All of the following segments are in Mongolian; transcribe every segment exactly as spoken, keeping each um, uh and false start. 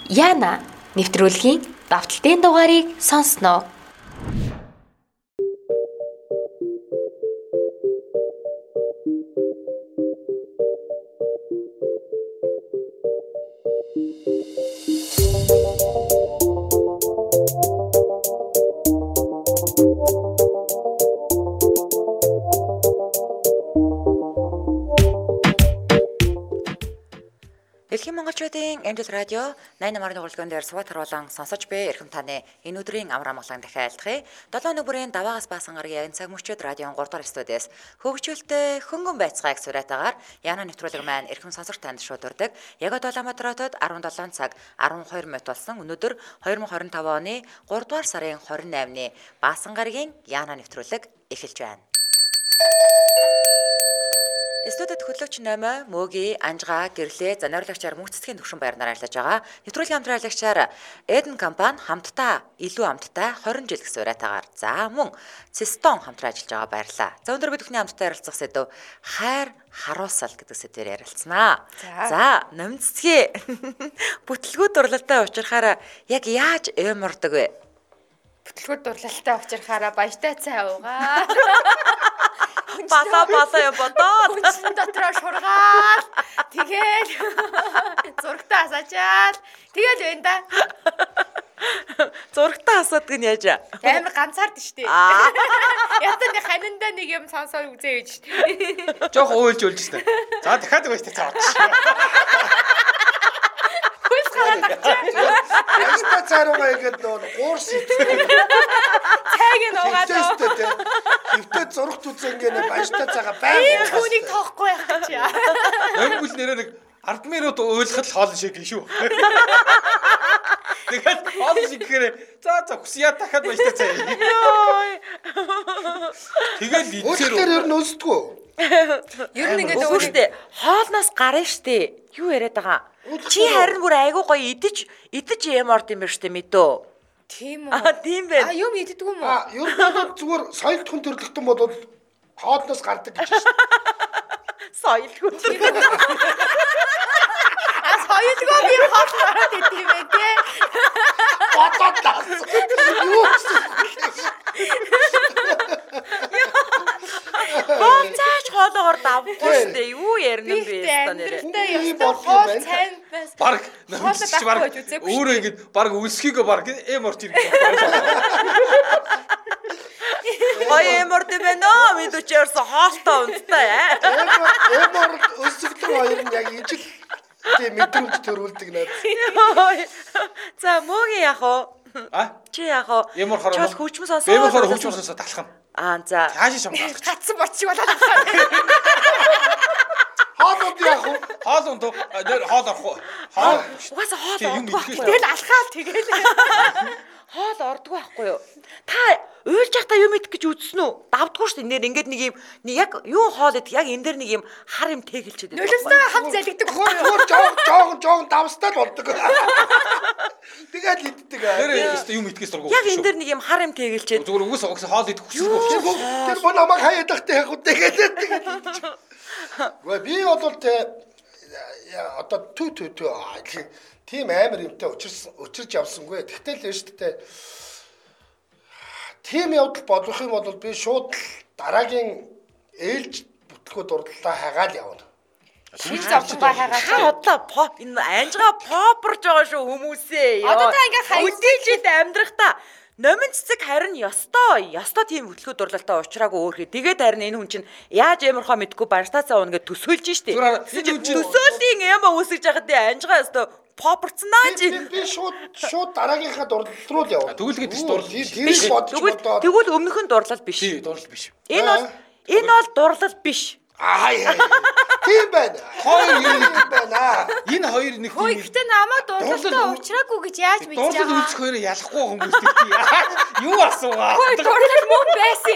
Яна нэвтрүүлгийн давталтын дугаарыг сонсноо. Дэлхийн монголчуудын Angel Radio найн намарын дугуулгын дээр суват харуулан сонсож буй эрхэм таны энэ өдрийн амраа амгалан дахиалдахыг долоо нүбэрийн даваагаас баасан гарагийн цаг мөчөд радион гурав дахь студиэс хөгжүүлтэй хөнгөн байцгааг сураатагаар Яна нэвтрүүлэг маань эрхэм сонсогч танд шуудурдаг. Яг одоо Улаанбаатар хотод арван долоо цаг арван хоёр минут болсон. Өнөөдөр хоёр мың хорин таван оны гурав дугаар сарын хорин наймны баасан гарагийн Яна нэвтрүүлэг эхэлж байна. Студид хөтлөгч Номой, Мөги, Анжгаа, Гэрлээ, за найруулагчаар мөнхцэтгэхийн төвшин баярнаар ажиллаж байгаа. Нэвтрүүлгийн хамтраалагчаар Эден компани хамтдаа илүү амттай хорин жил гэсэн уриатаагаар за мөн Цистон хамтран ажиллаж байгаа баярлаа. За өнөөдөр бид бүхний хамтдаа ярилцах сэдв хайр харуулсал гэдэг сэдвээр ярилцсанаа. За номццгий бүтлгүүд дурлалтай учрахаараа яг яаж эмордог вэ? Бүтлгүүд дурлалтай учрахаараа баяртай цай уугаа. Бата бата я бодоод хүнчин дотроо шургаал. Тэгэл зургтаа асаачаал. Тэгэл байна да. Зургтаа асуудаг нь яаж? Амар ганцаард штэ. Ятан нэг ханиндаа нэг юм сонсоо үзээ гэж штэ. Жохо уйлж уйлж штэ. За дахиад баяртай цаа авчих. Хөөс гараад авчаа. Баяртай цааруугаа игээд нөө гуурс идэх. Цайг нь угаад дээ. Хөвтөд зургт үзэнгээ баяртай цаагаа байнга. Түүнийг тоохгүй байх гэж яа. Өнгөл нэрээ нэг ард минут уйлахад л хоол шиг шүү. Тэгээд хоол шиг гэхээр за за хүсье дахиад баяртай цаа. Тэгэл идсээр ер нь өлсдгөө. Ер нь ингээд өөртөө хоолноос гарна штэ. Юу яриад байгаа? Чи харин бүр айгуу гоё идэж идэж юм орд юм байна штэ мэдөө. Тийм үү? Аа тийм бэ. А юм иддэг юм уу? А ер нь зүгээр соёл хүн төрлөختөн бодвол хоолноос гардаг гэж байна. Соёл хүн. А соёлгоо би хоол гараад идэв юм бэ те. Бодоод таас. Юу Хоолцаач хоолоогоор давхгүй штэ. Юу ярина юм бэ ста нэрэ. Би хоол цайн бас. Баг намчч баг өөрөө ингэж баг үлсхийгөө баг эм орч ирэх. Ой эм орд байна оо мэдүүч ерөөсө хоолтой унттай аа. Эм орд өсөлтөр хоёр нь яг ижил тийм мэдрэмж төрүүлдэг надад. За мөгийн яах вэ? А? Чи яах вэ? Ямар хороо? Чөл хүчмэс сонсоо. Ямар хороо хүчмэсээ талах нь. Аа за. Хаашаа шамгаалах. Гацсан болчих болоод авах. Хоолод яах вэ? Хоол унтуу. Нэр хоол орох уу? Хоол. Угаасаа хоол юм ордог идэхгүй. байхгүй юу? Тэгэл алхаал тэгэл. Хоол ордог байхгүй юу? Та уйлж явахдаа юм идэх гэж үзсэн үү? Давдггүй шүү дээ. Нэр ингээд нэг юм яг юу хоол идэх яг энэ дээр нэг юм хар юм тэгэлчээд байдаг. Нөлөөсөө хам залгдаг. Зүгээр жоог жоог жоог давстал болдог. Тэгэл иддэг. Нэр өстө юм идэхээс дургу. Яг энэ дээр нэг юм хар юм тэгэлчээд зүгээр үгүйс угс хоол идэх хүсэлгүй болчих. Тэр бон намайг хаяад тахтай яг үтэй гэдэг. Ва би одоо тэ одоо түү түү түү тийм амар юмтай учирс учирж явсангүй. Тэгтэл л шүү дээ. Тийм явдал бодох юм бол би шууд дараагийн ээлж бүтлгүүд дурлалаа хагаал явна. Шил зовлонгаа хайгаад. та одоо pop энэ анжгаа попорж байгаа шүү хүмүүсээ. Одоо та ингээ хаяг үдээжэд амьдрах та номин цэцэг харин ёстой. Ёстой тийм хөтлөхөд дурлалтай уучраагүй өөрхий. Тэгээд харин энэ хүн чинь яаж ямархаа мэдгүй банштацаа уна гэж төсөөлж штэ. Төсөөлийн юм үүсгэж яхад анжгаа ёстой попорцнаа чи. Би шууд шууд дараагийнхаа дурлал руу л явна. Тэгвэл гэдэг чинь дурлал тийм бодож бодоод. Тэгвэл өмнөх нь дурлал биш. Тий, дурлал биш. Энэ бол энэ бол дурлал биш. Аа яа. Тийм байна. Хоёр юм байна. Энэ хоёр нэг Хөөе гэхдээ намаа дурлалтай уучраагүй гэж яаж мэдэж байгаа? дурлал үүсэх хоёроо ялахгүй хүмүүс тийм. Юу асуугаа? Хөөе дурлал мөн байсан.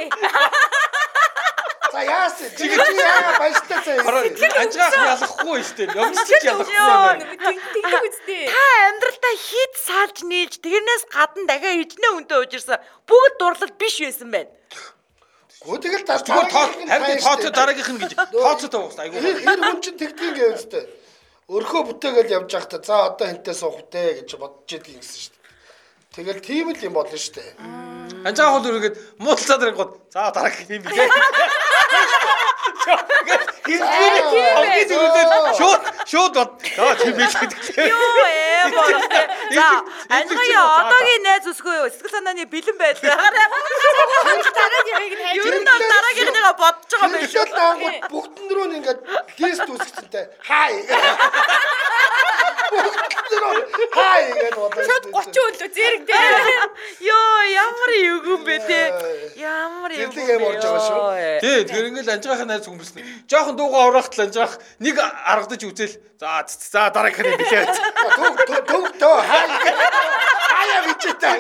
За яасан? Чи яага баяртай цаа. Анжгаа ялахгүй шүү дээ. Явцч ялахгүй. Тэгдэг үстэй. Та амьдралдаа хит салж нийлж тэрнээс гадна дахиад эжнээ үнтэй уужирсан бүгд дурлал биш байсан байна. Гү тэгэл та Зүгээр тоо харин тооцоо дараагийнх нь гэж тооцоо тавуулсан айгуу. Энэ хүн чинь тэгдэг юм гэвэстэй. өрхөө бүтээгээл явж байхдаа за одоо хэнтэй суух үү гэж бодож идэг юмсэн шүү дээ. Тэгэл тийм л юм болно шүү дээ. Анжаа хол үргээд муудалцаад ирэнгууд за дараа юм билээ. Ингээд үргэлж шууд шууд бод. За тийм билээ. Юу ээ боолтой. За анжаа одоогийн найз үсгүй юу? Сэтгэл санааны бэлэн байдал. Дараагийн яг нь Юу нэг дараагийнхныгаа бодож байгаа байх шүү. Тэгэхдээ бүгдэн рүү ингээд лист үүсгэсэнтэй хай. Хай гэж бодож. шууд гучин үлээ зэрэг дээр. Йоо ямар югэн бэ те. Ямар юм. Тэлэг юм орж байгаа шүү. Тий, тэгэхээр ингээл анжаахын найз хүмүүст жоохон дуугаа ороохтол анжаах нэг аргадаж үзэл. За за дараагийнх нь билээ. Төг төг төө хай. Хаяа бичээтэй.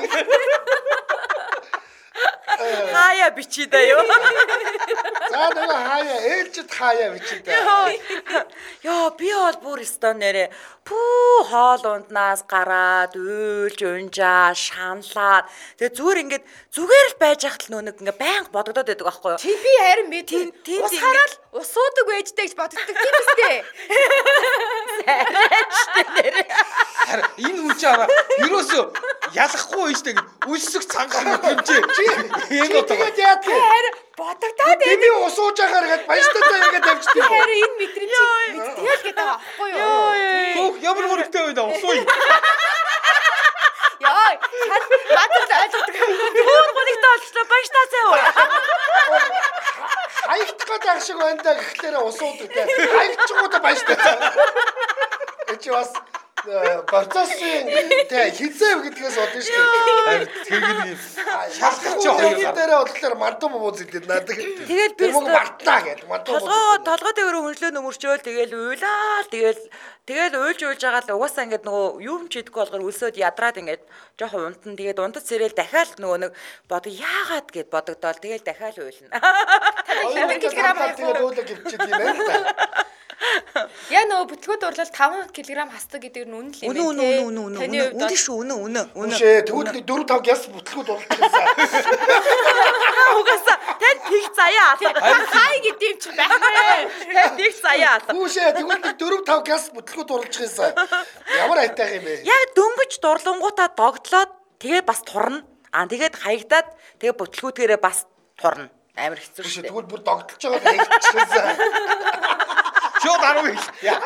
Хаяа бичидаа юу. За нөгөө хаяа ээлжид хаяа бичээтэй. Яа би бол бүр стон нэрэ пүү хоол унднаас гараад уйлж унжаа шаналаад тэгээ зүгээр ингээд зүгээр л байж хахад нөө нэг ингээ байнга бодогдоод байдаг байхгүй юу. Чи би харин би тийм ус хараад ус уудаг байжтэй гэж боддог тийм үстэй. Харин энэ хүн чинь араа ерөөсөө ялахгүй байж таг үлсэх цангаар хэмжээ. Ийм одоо Харин бодогдоод би би ус ууж агаар гээд баяртайгаа ингээд авчдаг. харин энэ мэдрэмж мэдтгэл гэдэг байгаа байхгүй юу? Хөөх ямар мөрөгтэй байна усуу. Яа, хатад ойлгодог. Өөр гонигтой болчихлоо баяж таасаа юу. Хаягдах гэдэг шиг байна да гэхлээр ус уудаг те. Хаягдчихгуудаа баяртай. Эч бас процессын тэ хизээв гэдгээс бодно шүү дээ. Харин тэгээд нэг шалгах чи хоёр хоёр дээрээ бодлоор мандуу мууз хэлээд наадаг. Тэгэл би мөнгө мартаа гэдэг мандуу мууз. толгоо толгой дээр хөндлөө нөмөрчөөл тэгэл уйлаа тэгэл тэгэл уйлж уйлж байгаа л угаасаа ингээд нөгөө юм ч идэхгүй болгоор үлсөөд ядраад ингээд жоохон унтан тэгээд унтад сэрэл дахиад нөгөө нэг бод яагаад гэд бодогдоол тэгэл дахиад уйлна. Хэдэн килограмм хайх тэгээд уу? уулаа гівчээд юм байна да. Яа нөгөө бүтлгүүд урлал таван килограмм хасдаг гэдэг нь үнэн л юм Үнэ үнэ үнэ үнэ үнэ үнэ шүү үнэ үнэ үнэ. Үшээ тэгвэл дөрөв тав гяс бүтлгүүд уралдчихсан. Угаасаа тань тэг заяа алга. хай гэдэг юм чи байна. Тань тэг заяа алга. Үшээ тэгвэл дөрөв тав гяс бүтлгүүд уралдчихсан. Ямар айтайх юм бэ? Яг дөнгөж дурлангуудаа догтлоод тэгээ бас турна. Аа тэгээд хаягдаад тэгээ бүтлгүүдгээрээ бас турна. Амар хэцүү Үшээ шүү. тэгвэл бүр догтлож байгаа хаягдчихсан. шууд арав хэл.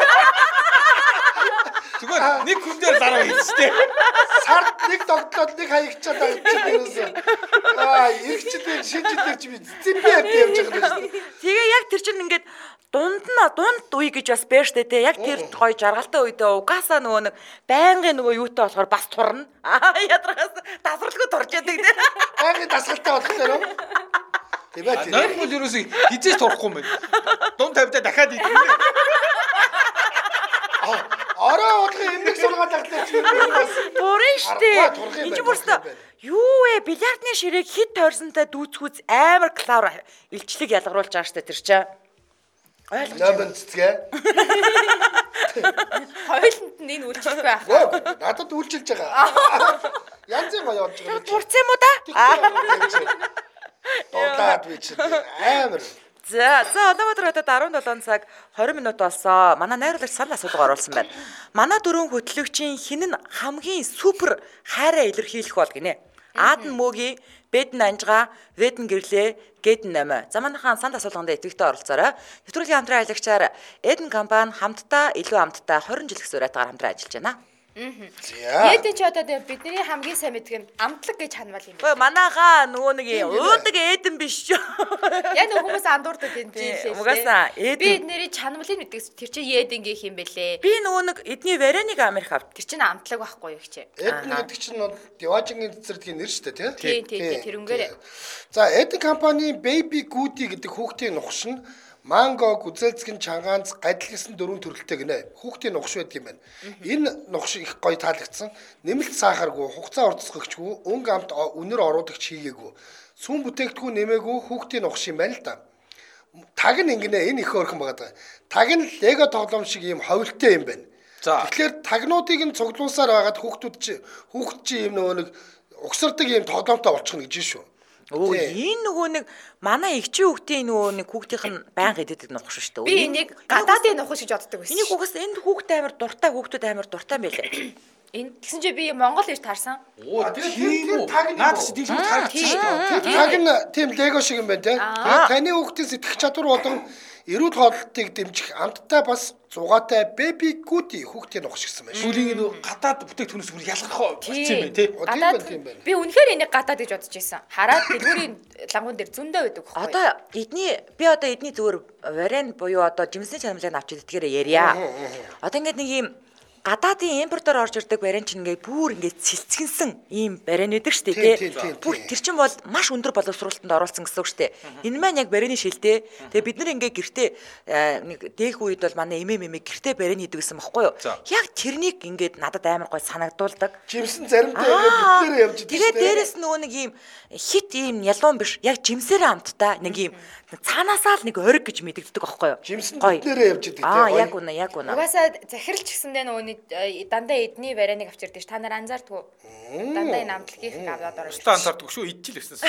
Зүгээр нэг хүн дээр дараа хийжтэй. Сард нэг догтлоод нэг хаягчаад байгаа юм чинь. Аа, иргэчдээ шинжилгээ чи би зэмбээ явж байгаа юм шүү. Тэгээ яг тэр чинь ингээд дунд нь дунд үе гэж бас байна штэ тий. Яг тэр гоё жаргалтай үедээ угаасаа нөгөө нэг байнгын нөгөө юутай болохоор бас турна. Аа ядрагаас тасралгүй турж яадаг тий. Байнгын дасгалтай болохоор уу? Тийм ээ тийм. Нойр бол ерөөсөө хизээж турахгүй юм байна. Дунд тавьдаа дахиад идэх. Ороо удаа эмэг сургаал ахлаа чи бас Бурын штэ. Аргагүй турах юм Энд чинь байна, бүрстэ турах юм байна. юу вэ? Бильярдны ширээг хит тойрсонтой дүүцгүүц амар клавр илчлэг ялгаруулж байгаа штэ тэр чинь. Ойлгож байна. намын цэцгээ. Хоёуланд нь энэ үйлчлэх байх. Надад үйлчилж байгаа. Янз юм явж байгаа. Турц юм уу да? Дуулаад би чи амар. За, за Улаанбаатар хотод арван долоон цаг хорин минут болсон. Манай найруулагч санал асуулга оруулсан байна. Манай дөрвөн хөтлөгчийн хин нь хамгийн супер хайраа илэрхийлэх бол гинэ. Аадан мөгийн, Бэдэн анжгаа, Ведэн гэрлээ, Гэдэн намаа. За манайхан санал асуулганд идэвхтэй оролцоорой. Нэвтрүүлгийн хамтран аялагчаар Эдэн компани хамтдаа илүү хамтдаа хорин жил гэсэн урайтаар хамтран ажиллаж байна. За. Эдэн ч одоо бидний хамгийн сайн мэддэг нь амтлаг гэж ханвал юм. Өө манайхаа нөгөө нэг уудаг Эдэн биш ч. Яг нэг хүмүүс андуурдаг энэ жилээ. Угаасаа Би Эдэн. эднэрийн чанамлыг мэддэг. Тэр чинь Эдэн гэх юм бэлээ. Би нөгөө нэг эдний Вероник Америк авт. Тэр чинь амтлаг байхгүй юу гэж. Эдэн гэдэг чинь бол Диважингийн цэцэрлэгийн нэр шүү дээ, Тийм, тийм, тийм, тэрнгээрээ. За, Эдэн компани Baby Goody гэдэг хүүхдийн нухш нь манго, гүзэлцгэн, чангаанц, гадил гэсэн дөрвөн төрөлтэй гинэ. Хүүхдийн нухш байдаг юм байна. Энэ нухш их гоё таалагдсан. Нэмэлт сахаргүй, хугацаа уртасгагчгүй, өнгө амт үнэр оруулагч хийгээгүй. Сүм бүтээгдэхүүн нэмээгүй хүүхдийн нухш юм байна л да. Таг нь ингэнэ энэ их өөрхөн байгаа. Таг нь лего тоглоом шиг ийм ховлтой юм байна. За. Тэгэхээр тагнуудыг нь цуглуулсаар байгаад хүүхдүүд чи хүүхд чи ийм нөгөө нэг угсардаг ийм тоглоомтой болчихно гэж шүү. Өө энэ нөгөө нэг манай эгчийн хүүхдийн нөгөө нэг хүүхдийнх нь байнга идэдэг нухш шүү дээ. Би энийг гадаадын нухаш гэж боддог байсан. Энийг угаас энэ хүүхдээ амар дуртай хүүхдүүд амар дуртай байлаа. Энэ тэгсэн чи би Монгол ирж таарсан. Оо тийм таг наадас тийм харагдчих шүү дээ. Таг нь тийм лего шиг юм байна те. Тэгээд таны хүүхдийн сэтгэх чадвар болон эрүүл хооллолтыг дэмжих амттай бас зугаатай baby goody хүүхдийн нухш гэсэн байна. Сүүлийн энэ гадаад бүтээгдэхүүнээс бүр ялгах болсон юм байна тий. Гадаад би үнэхээр энийг гадаад гэж бодож байсан. Хараад дэлгүүрийн лангуун дээр зөндөө байдаг байхгүй. Одоо эдний би одоо эдний зүгээр вариан буюу одоо жимсний чанамлыг авч иддгээр ярья. Одоо ингээд нэг юм гадаадын импортоор орж ирдэг барин чинь ингээд бүр ингээд цэлцгэнсэн ийм барин өгдөг штэ тий. Бүр тэр чинь бол маш өндөр боловсруулалтанд оруулсан гэсэн үг штэ. Энэ маань яг барины шилтэй. Тэгээ бид нар ингээд гэртээ нэг дээх үед бол манай эмээ мэмээ гэртээ барин хийдэг гэсэн баггүй юу. Яг тэрнийг ингээд надад амар гой санагдуулдаг. Жимсэн заримдаа ингээд бүтлээрээ явж идэв штэ. Тэгээ дээрэс нөгөө нэг ийм хит ийм ялуун биш. Яг жимсээрээ амттай нэг ийм цаанаасаа л нэг ориг гэж мэдэгддэг байхгүй юу. Жимсэн бүтлээрээ явж идэв тий. Аа яг үнэ яг үнэ. Угаасаа захиралч гэсэндээ нөгөө дандаа эдний бариныг авч ирдэ ш. Та нар анзаардгүй. Дандаа энэ амтлагийг аваад орж. Та анзаардгүй шүү идчихэл өснөөс.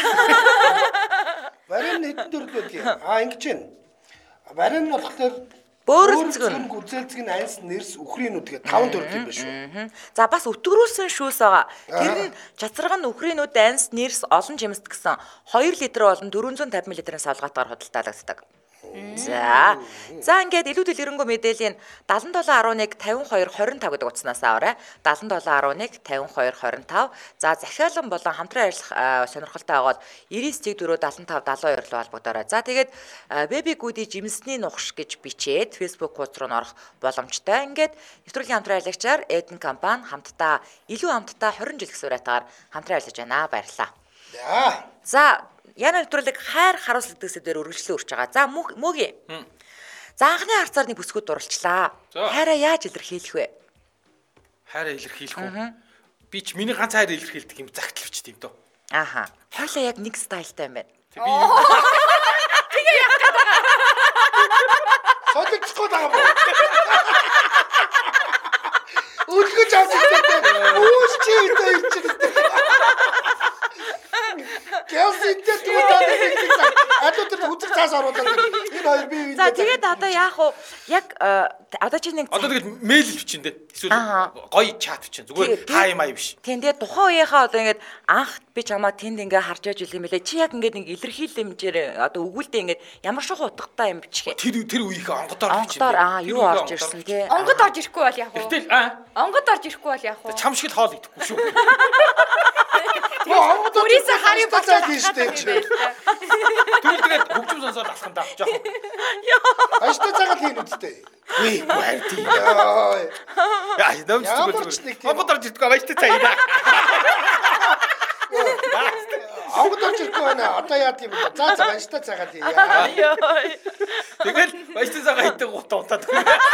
Барин хэдэн төрөл байдгийг. Аа ингэж байна. Барин нь болохоор бөөрөлцгөн гүзэлцэг нь анс нэрс үхрийнүүд гэдэг таван төрөл юм байна шүү. За бас өтгөрүүлсэн шүүс байгаа. Тэр нь чацраг нь үхрийнүүд анс нэрс олон жимсд гэсэн хоёр литр болон дөрвөн зуун тавин миллилитрийн савлгаатаар худалдаалагддаг. За. За ингээд илүү дэлгэрэнгүй мэдээллийн дадлан долоо арван нэг тавин хоёр хорин тав гэдэг утаснаас аваарай. дадлан долоо арван нэг тавин хоёр хорин тав. За захиалан болон хамтран ажиллах сонирхолтой байгаад девять цэг дөрөв дадлан тав дадлан хоёр руу холбогдоорой. За тэгээд baby goody жимсний нухш гэж бичээд Facebook хуудас руу орох боломжтой. Ингээд нэвтрүүлгийн хамтран ажиллагчаар Eden компани хамтдаа илүү хамтдаа хорин жил гэсэн үрэйтээр хамтран ажиллаж байна. Баярлалаа. За яна нэвтрүүлэг хайр харуулсан дээр үргэлжлэн өрч байгаа. За мөгийн. За анхны харцаар нэг бүсгүүд дурлцлаа. Хайраа яаж илэрхийлэх вэ? Хайраа илэрхийлэх үү? Би ч миний ганц хайраа илэрхийлдэг юм загтлвч тийм дөө. Ааха. Хойлоо яг нэг стайлтай юм байна. Тэг би юу? Тэгээ яах гээд байгаа. Содогцгүй байгаа юм. Үлгэж авч ирдэг. Үүс чи өдөө ирчихсэн. Кэлсинтэй туудаад ирсэн. Одоо тэр үзэг цаас оруулаад энэ хоёр бие. За тэгээд одоо яах вэ? Яг одоо чи нэг одоо тэгээд мэйл бичэн дээ. Эсвэл гоё чат бичэн. Зүгээр хай май биш. Тийм тэгээд тухайн үеийнхаа одоо ингээд анх би чамаа тэнд ингээд харж яж ил юм бэлээ. Чи яг ингээд нэг илэрхийлэмжээр одоо өгүүлдэ ингээд ямар шоу утгатай юм бичих. Тэр тэр үеийнхээ онгодоор бичэн. Онгодоор аа юу орж ирсэн тий. Онгод орж ирэхгүй бол яах вэ? Гэтэл аа онгод орж ирэхгүй бол яах вэ? чам шиг л хоол идэхгүй шүү. Бүрээсээ харин бацаад хийжтэй чи. Тэгвэл тэгээд хөгжим сонсоод алах юм да. Жохон. Ажтай цагаал хийн үстэй. Үгүй байр тийм. Яа. Яа, нэмж зүгээр. Онгод орж ирдэг ажтай цаг юм да. Онгод орж ирэхгүй байна. Одоо яа тийм бэ? За за ажтай цагаал хий. Яа. Тэгэл ажтай цагаал хийдэг гутаа утаад.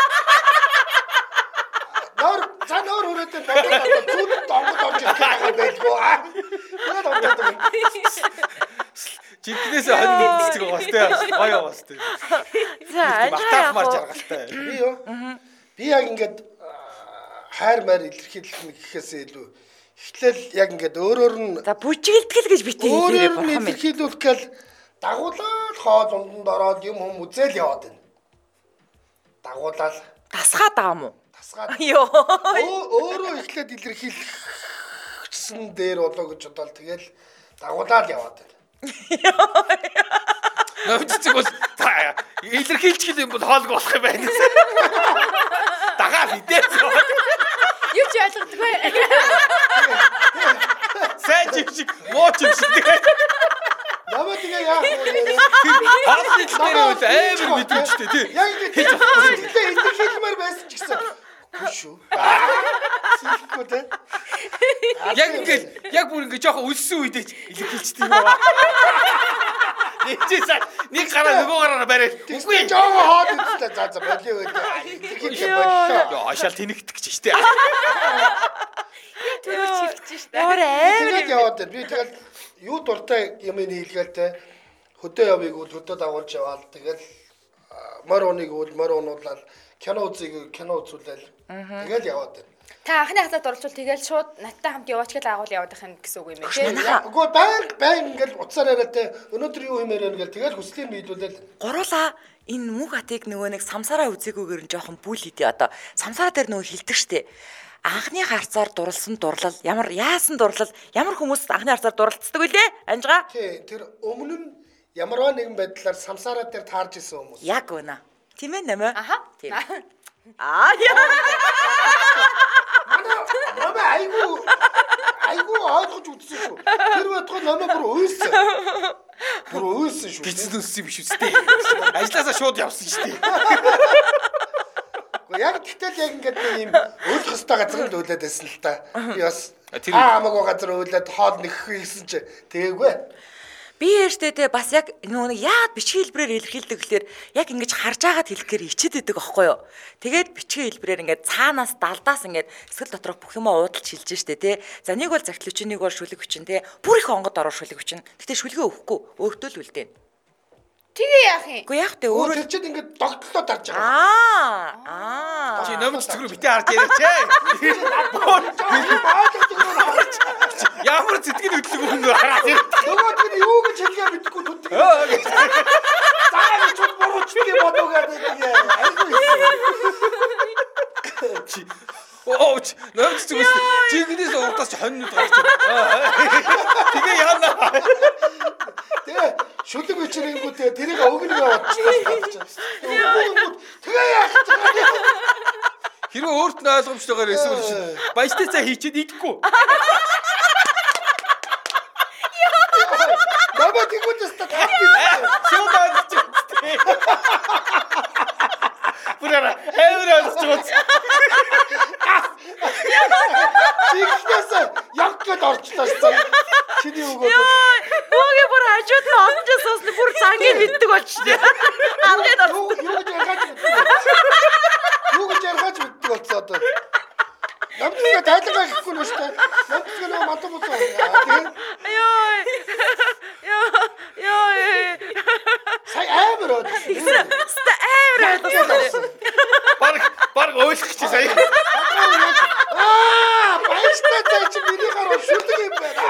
Нор за нор хүрээтэй бодоод зүд онгод орж ирэх байгаа байлгүй аа. Тэгээд онгод. Жинкнээс хань мэдчихэг байгаа сте. Гоё байгаа сте. За матах марж жаргалтай. Би юу? Би яг ингээд хайр маяр илэрхийлэх гэхээс илүү эхлээл яг ингээд өөрөөр нь за бүжигэлтгэл гэж битээ хэлээрээ өөрөөр нь илэрхийлүүлэх гэл дагуулаад хоол унданд ороод юм хүм үзэл яваад байна. Дагуулаад тасгаад байгаа юм уу? тасгаад. Йоо. Өөрөө эхлээд илэрхийлчихсэн дээр болоо гэж бодоод тэгэл дагуулаад яваад байна. Навчцэг бол илэрхийлчих юм бол хоолгүй болох юм байна. Дагаал идээс. Юу ч ойлгодгүй. Сайн жив шиг, муу жив шиг тэгээ. Намаа тэгээ яах вэ? Хаалт дээр үл амар мэдвчтэй тий. Яг ингэж хэлээ илэрхийлмээр байсан ч гэсэн. Үгүй шүү. Сэлэхгүй тий. Яг ингэж яг бүр ингэж жоохон өлсөн үедээ илэрхийлчихдээ юм байна. Эцээсээ нэг гараа нөгөө гараараа барай. Үгүй жоохон хоод үзлээ. За за болио үү. Илэрхийлээ боллоо. Яа, шал тэнэгдэх гэж штэ. Төрөж хэлчих штэ. Тэгээд яваад байна. Би тэгэл юу дуртай юм хийлгээл те. Хөдөө явъя гэвэл хөдөө дагуулж яваал. Тэгэл мор уныг үл мор унуулаад кино үзье кино үзүүлээл. Тэгэл яваад байна. Та анхны хацаад оролцвол тэгэл шууд надтай хамт яваач гэж агуул яваад их юм гэсэн үг юм байна тий. Үгүй баян баян ингээл уцаар яриа те өнөөдөр юу юм яриа ингээл тэгэл хүслийн биелүүлэл. Гуруула энэ мөнх хатыг нөгөө нэг самсараа үзээгүйгээр нь жоохон бүл идэ одоо самсараа дээр нөгөө хилдэг штэ. Анхны харцаар дурлсан дурлал ямар яасан дурлал ямар хүмүүс анхны харцаар дурлцдаг вүлээ Анжгаа? Тий тэр өмнө нь ямарваа нэгэн байдлаар самсараа дээр таарж исэн хүмүүс. Яг үнэ. Тийм ээ нэмэ. Аха. Тийм. Аа яа. Манай айгу айгу ойлгож үзсэн шүү. Тэр байтугай намайг бүр уйлсан. Бүр уйлсан шүү. Гизэн өссөн биш үстэй. Ажлаасаа шууд явсан шүү дээ. Гэхдээ яг тэгтэл яг ингээд нэг юм уйлах хэвээр газар л уйлаад байсан л та. Би бас аа хамаагүй газар уйлаад хоол нэхэх гэсэн чи тэгээгүй. Би ээжтэй те бас яг нөгөө нэг яад бичгийн хэлбэрээр илэрхийлдэг гэхэлэр яг ингэж харж агаад хэлэхээр ичээд идэг аахгүй юу. Тэгээд бичгийн хэлбэрээр ингээд цаанаас далдаас ингээд эсгэл доторх бүх юмаа уудалж хэлж штэ те. За нэг бол загтал хүчин, нэг бол шүлэг хүчин те. Бүр их онгод ороо шүлэг хүчин. Гэтэ шүлгээ өөхгүй өөртөө л үлдээн. Тэгээ яах юм? Үгүй яах вэ? Өөрөө тэр чинь ингээд догтлоо дарж байгаа. Аа. Аа. Чи номч зүгрүү битээ харж яриач ээ. Ямар зэтгэн хөдлөг өндөр хараад ирэх. Нөгөө тэр юу гэж хэлгээ мэдгүй түтдэг. Заа чи бурууч би бодоогаад байдаг. Айгүй. Чи оо чи номч зүгээс чи гинээс урдаас чи хоньнууд гарч. Тэгээ яана. Тэгээ шүлэг бичрэнгүү тэгээ тэрийг өгнө явуулчихсан. Тэгээ яах вэ? Хэрвээ өөрт нь ойлгомжтойгоор эсвэл чи баяжтай цаа хийчихэд идэхгүй. Баба тэгвэл та тав. Шууд авчихсан. Бүрээ хэврээ авчихсан. Чигнээс яг гээд орчлоо шээ. Чиний өгөөд. Бөөгээ бүр хажууд нь онжсоос нь бүр зангийн мэддэг болчихсон. Алгаад Юу юу гэж яргаж мэддэг. Юу гэж яргаж мэддэг болцоо одоо. Намтга тайлгаа гэхгүй нь шүү дээ. Намтга нөө матан босоо. Йоо. Йоо. Йоо. Сая амар од. Ста амар. Баг баг ойлгох чи сая. Аа, баяжтай цаа чи миний гараа шүлэг юм байна.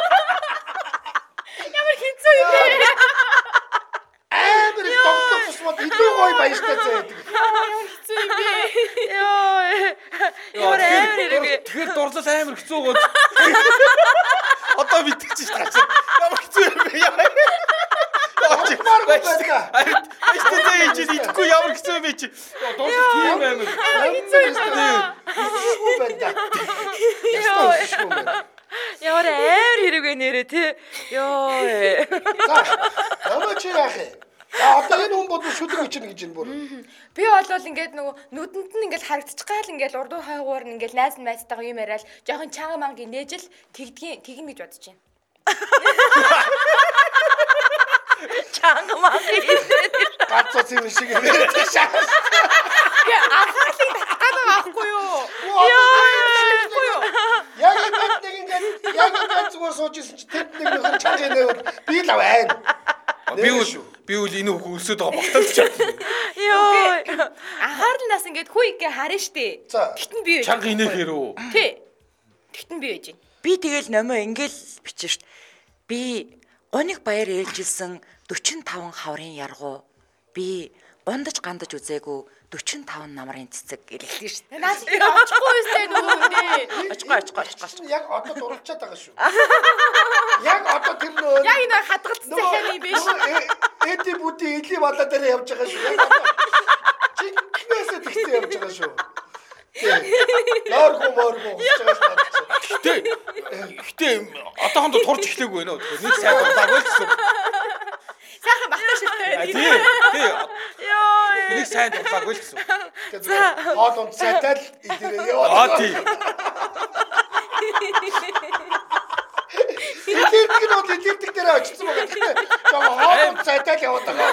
Ямар хэцүү юм бэ? Амар догтох усмад илүү гоё баяжтай цаа байдаг. Хэцүү юм бэ? Йоо. Ямар амар ирэг. Тэгэхээр дурлал амар хэцүү гоо. Одоо мэдчихэж таач. Ямар хэцүү юм бэ яа. Ямар байна? Баяжтай цаа хийж идэхгүй ямар хэцүү юм бэ чи. Дурлал тийм амар. Хэцүү юм байна. Хэцүү байна. Ястаа байна. Ямар амар хэрэг вэ нэрэ тий. Йоо. За, намаа чи яах вэ? А одоо энэ хүн бодвол шүлэг бичнэ гэж энэ бүр. Би болвол ингээд нөгөө нүдэнд нь ингээд харагдчих гал ингээд урдуу хойгоор нь ингээд найз найзтайгаа юм яриад жоохон чанга мангийн нээжл тэгдгийн тэгнэ гэж бодож байна. Чанга мангийн Гацц юм шиг юм. Би анхаалыг татгаад байхгүй юу? Яг ингээд нэг ингээд яг ингээд зүгээр сууж исэн чи тэнд нэг нөхөр чанга нээвэл би л аваа. Би үл би үл энэ хүү өсөд байгаа багтаалч чадсан. Йоо. Анхаарлнаас ингээд хүү игээ харна штэ. Гэтэн би байж. Чанга инээхээр үү? Тий. Гэтэн би байж гин. Би тэгэл номоо ингээл бичэн штт. Би гоник баяр ээлжилсэн дөрвөн таван хаврын яргуу. Би гондож гандаж үзээгүй дөрвөн таван намрын цэцэг гэлээ штт. Наас би очихгүй юмстэй нөгөө үнэ. Очгоо очгоо очгоо. Яг одоо дурлцаад байгаа шүү. Яг одоо тэр нөө Яг энэ хадгалцсан захианы юм биш. Эди бүти эли бала дээр явж байгаа шүү. Яг одоо чингнээс тэгсэн явж байгаа шүү. Норго морго хийж байгаа шүү. Гэтэ гэтэ одоохондоо турж эхлэегүй байна уу? Нэг сайн дурлаагүй л гэсэн. Сайхан багтаа шилтэй. Тий. Тий. Йоо. Нэг сайн дурлаагүй л гэсэн. Хоол унцаатай л идэрээ яваа. Аа тий. Илэрдэг нь бол илэрдэг дээр очсон байгаа. Гэхдээ жоо хоол унцаатай л яваад байгаа.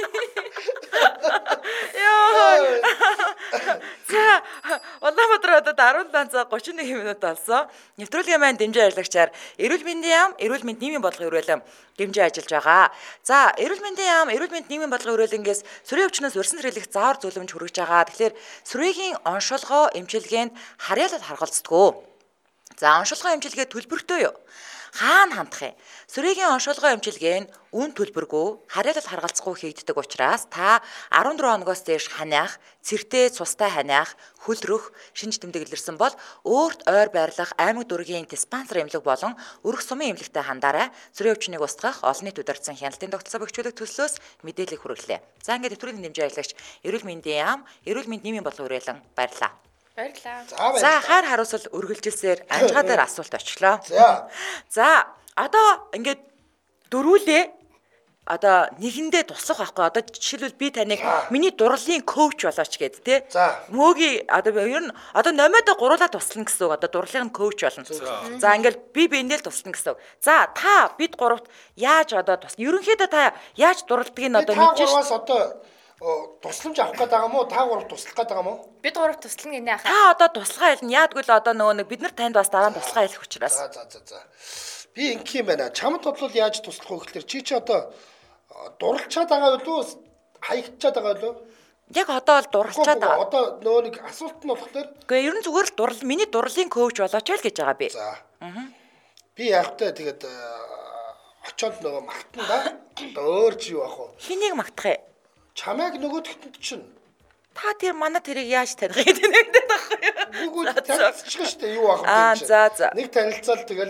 Йоо. За Улаанбаатар одоо арван даан цаг гучин нэг минут болсон. Нэвтрүүлгийн маань дэмжээ ажиллагчаар эрүүл мэндийн яам, эрүүл мэнд нийгмийн бодлогын хүрээлэн дэмжээ ажиллаж байгаа. За, эрүүл мэндийн яам, эрүүл мэнд нийгмийн бодлогын хүрээлэнгээс сүрийн өвчнөөс урьсан хэрэглэх заавар зөвлөмж хүргэж байгаа. Тэгэхээр сүрийн оншилгоо эмчилгээнд харьяалал харгалцдаг. За, оншилгоо эмчилгээ төлбөртэй юу? Хаана хандах юм? Сүрийн оншилгоо эмчилгээ нь үн төлбөргүй, харьяалал харгалзахгүй хийгддэг учраас та арван дөрвөн хоногоос дээш ханиах, цэртэй цустай ханиах, хөлрөх, шинж тэмдэг илэрсэн бол өөрт ойр байрлах аймаг дүүргийн диспансер эмнэлэг болон өрх сумын эмнэлэгтэй хандаарай. Сүрийн өвчнийг устгах олон нийт удирдсан хяналтын тогтолцоо бэхжүүлэх төслөөс мэдээлэл хүргэлээ. За ингээд нэвтрүүлгийн дэмжээ аялагч эрүүл мэндийн яам, эрүүл мэнд нийгмийн бодлогын хүрээлэн баярлалаа. Баярлалаа. За хайр хариуцал үргэлжилсээр анжгаа дээр асуулт очлоо. За. За одоо ингээд дөрүүлээ одоо нэгэндээ туслах байхгүй. Одоо жишээлбэл би таныг миний дурлалын коуч болооч гэд тий. Мөөгийн одоо ер нь одоо номойдоо гуруулаа туслана гэсэн үг. Одоо дурлалын коуч болно. За ингээд би биендээ л туслана гэсэн үг. За та бид гуравт яаж одоо тус ерөнхийдөө та яаж дурладгийг нь одоо мэдэж ш. Та гураваас одоо тусламж авах гээд байгаа мó? Та гурав туслах гээд байгаа мó? Бид гурав туслана гинэ хаа. Та одоо туслахаа хэлнэ. Яадгүй л одоо нөгөө нэг бид нар танд бас дараа нь туслахаа хэлэх учраас. За за за за. Би ингэх юм байна. Чамд бодлол яаж туслах вэ гэхээр чи чи одоо дурлцаад байгаа юу? Хаягдчаад байгаа юу? Яг одоо бол дурлцаад байгаа. Одоо нөгөө нэг асуулт нь болохоор үгүй ер нь зүгээр л дурлал миний дурлалын коуч болооч л гэж байгаа би. За. Би яахтай тэгээд очоод нөгөө магтана да. Одоо өөр чи юу ах вэ? Хэнийг магтах вэ? Чамайг нөгөөдөгтөнд чинь. Та тэр манай тэрийг яаж таних гэдэг нэгдээд байхгүй юу? Үгүй танилцчих шүү дээ юу ах вэ? Аа за за. Нэг танилцал тэгэл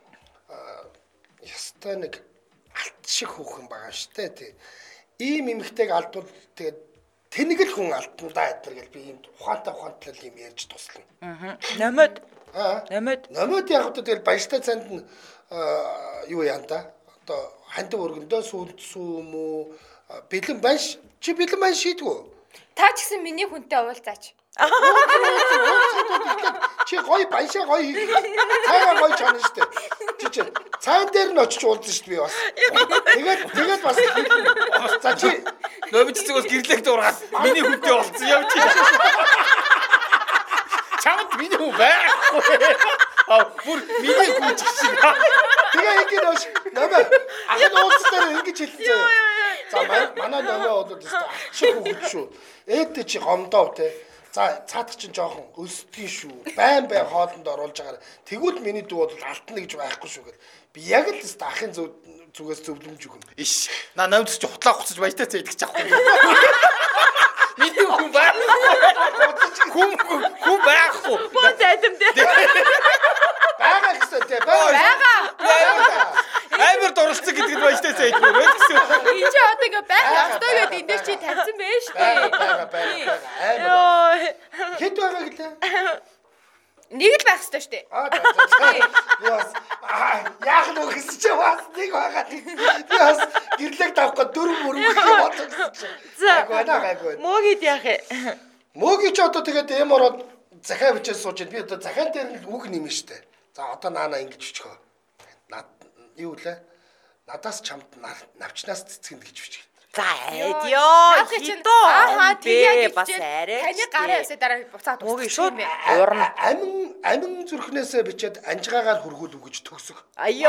ястай нэг алт шиг хүүхэн байгаа штэ тий. Ийм эмэгтэйг алдвал тэгээд тэнэг л хүн алтна да гэдэр гэл би ийм ухаантай ухаантай л юм ярьж туслана. Аа. Номод. Аа. Номод. Номод яг одоо тэгэл баяртай цанд нь юу яан та? Одоо хандив өргөндөө сүүл сүү мүү бэлэн банш чи бэлэн банш шийдгүү. Та ч гэсэн миний хүнтэй уулзаач. Чи гоё баншаа гоё хийх. Цайгаа гоё чана штэ. Чи чи цаан дээр нь очиж уулзсан штэ би бас. Тэгээд тэгээд бас за чи нөөбич зүгээс гэрлэх дуургаад миний хүнтэй болцсон яв чи. Чамд миний хүн байхгүй. Аа бүр миний хүн шиг. Тэгээ ингэ нөөш нөмө ахын уулзсаар ингэж хэлсэн. За манай нөмө бол өстой шиг хөвгөл шүү. Ээдтэй чи гомдоо те. За цаадах чинь жоохон өсдгийн шүү. Байн байн хоолнд оруулж байгаа. Тэгвэл миний дүү бол алтна гэж байхгүй шүү гэд. Би яг л өстой ахын зүгээс зөвлөмж өгнө. Иш. На намдс чи хутлаа хуцаж баяртай цайдах чахгүй. Миний хүн байхгүй. Хүн хүн байхгүй. Боо зайдам дээ. Бага гэсэн те. Бага. Амар дуралцсан гэдэг нь баяртай цайдах үү гэсэн. Энд чи одоо ингээ байх ёстой гэдэг энд дээр чи тавьсан байж Бага тээ. бага бага. Амар. Хэд байгаа гэлээ? Нэг л байх ёстой штэ. Аа яас яах нь гэсэн чи бас нэг байгаа. Би бас гэрлэг тавах гэ дөрөв мөрөв бодсон чи. За. Гайгүй. Мөөгид яах вэ? Мөөгийн ч одоо тэгээд эм ороод захаа бичээс сууж би одоо захаан дээр нь үг нэмэн штэ. За одоо наана ингэж өчгөө. Над юу лээ? Надаас чамд навчнаас цэцгэнд гэж бичгээ. За эдё. Хитоо. Ахаа тэгээд бас арай. таны гарын өсөө дараа буцаад мөөгийн шууд бэ. уурна. Амин амин зүрхнээсээ бичээд анжгаагаар хөргүүл өгөж төгсөг. Айё.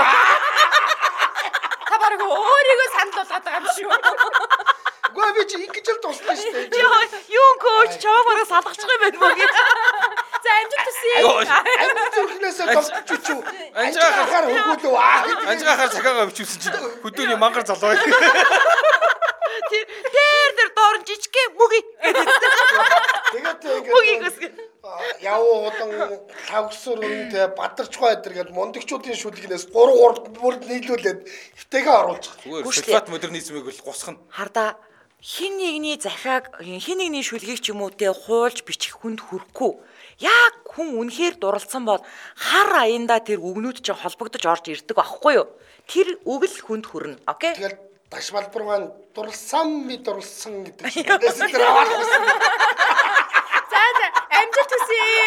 Та бараг өөрийгөө санал болгоод байгаа юм шүү. Гоо би чи ингэж л туслаа штэ. Юу коуч чамаараа салгачих юм байна мөгийн. За амжилт хүсье. Амин зүрхнээсээ товчж чүү. Анжгаагаар хөргүүл өв. Анжгахаар цагаагаа бичүүлсэн чинь хөдөөний мангар залуу. Тэр тэр тэр дорн жижигхэн мөги. Тэгээд Мөгийг үсгэн. явуу удан лавгсур үнтэй бадарчгүй гэдэргээд мондогчуудын шүлгнээс гурав гурав бүр нийлүүлээд хвтэйгээ оруулчих. Зүгээр социалист модернизмыг л гусгана. Харда хин нэгний захиаг хин нэгний шүлгийг ч юм уу те хуулж бичих хүнд хүрэхгүй. Яг хүн үнэхээр дурлцсан бол хар аяндаа тэр үгнүүд чинь холбогдож орж ирдэг байхгүй юу? Тэр үг л хүнд хүрнэ. Окей? Тэгэл даш балбаргаан дурлсан ми дурлсан гэдэг чинь тэр аваад байсан. За за амжилт хүсье.